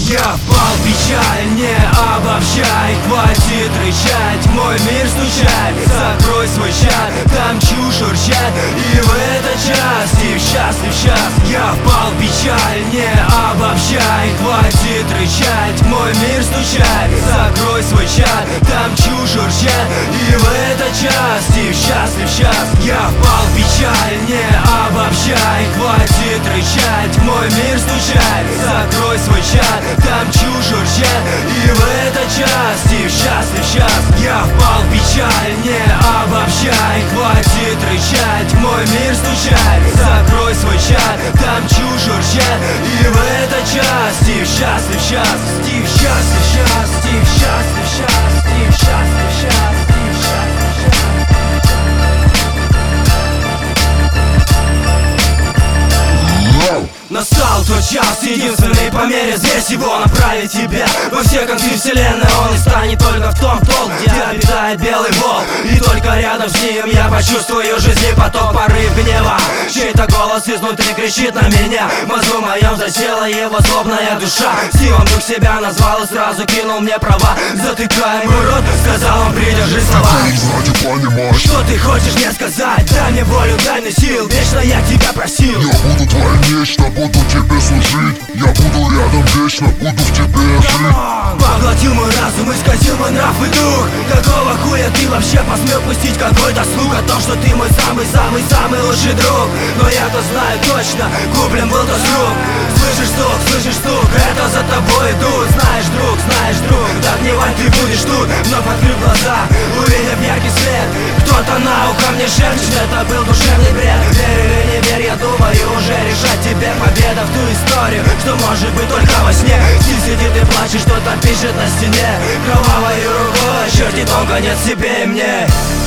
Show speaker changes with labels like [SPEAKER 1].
[SPEAKER 1] Я впал в печаль, не обобщай, хватит рычать, мой мир стучать. Закрой свой чат, там чушь урчат, и в этот час Стив счастлив сейчас. Я впал в печаль, не обобщай, хватит рычать, мой мир стучать. Закрой свой чат, там чушь урчат, и в этот час Стив счастлив сейчас. Я впал в печаль, не обобщай, хватит рычать, мой мир стучать. Закрой свой чат, там чушь урчат, и в этот час Стив счастлив сейчас. Я впал в печаль, не обобщай, хватит рычать, мой мир стучать. Закрой свой чат, там чушь урчат, и в этот час Стив счастлив сейчас. Стив счастлив сейчас, Стив счастлив сейчас, Стив счастлив сейчас, Стив счастлив сейчас. Настал тот час, единственный по мере здесь его направить тебе. Во все концы вселенной он и станет только в том толк, где обитает белый волк. И только рядом с ним я почувствую жизни поток, порыв гнева. Чей-то голос изнутри кричит на меня. В мозгу моем засела его злобная душа. Стивом вдруг себя назвал и сразу кинул мне права. Затыкай мой рот, сказал он, придержи слова. Что ты хочешь мне сказать? Дай мне волю, дай мне сил, вечно я тебя просил.
[SPEAKER 2] Я буду твоим нечто, буду тебе служить. Я буду рядом вечно, буду в тебе жить.
[SPEAKER 1] Поглотил мой разум, исказил мой нрав и дух. Какого хуя ты вообще посмел пустить какой-то слух о том, что ты мой самый-самый-самый лучший друг? Но я-то знаю точно, куплен был то с рук. Слышишь стук, это за тобой идут. Знаешь, друг, догнивать ты будешь тут. Вновь открыв глаза, увидев яркий свет, кто-то на ухо мне шепчет, это был душевный бред. Верь или не верь, я думаю уже решать тебе. Победа в ту историю, что может быть только во сне. Стив сидит и плачет, что-то пишет на стене. Кровавой рукой чертит он конец себе и мне.